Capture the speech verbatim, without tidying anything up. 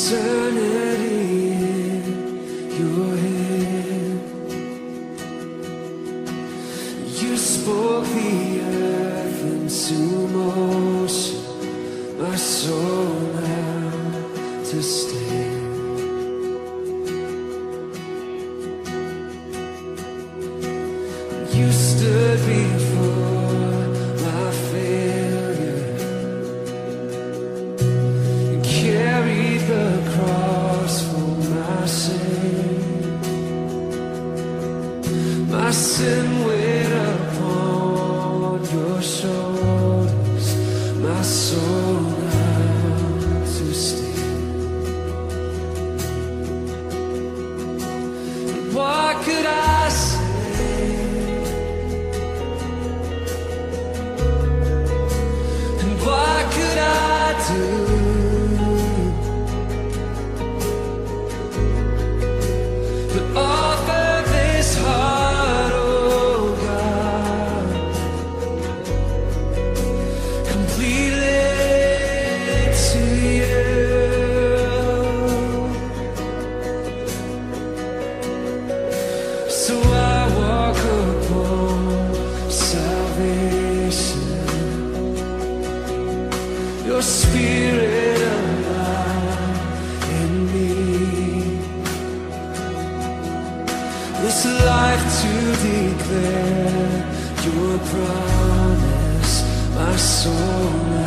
eternity in your hand. You spoke the earth into motion, my soul now to stand. You stood before my failure and carried the cross for my sin. My sin weighed upon your shoulders, my soul now to stand. What could I say? What could I do? But offer this heart, oh God, completely to you. So I walk upon salvation, your spirit alive in me, this life to declare your promise, my soul.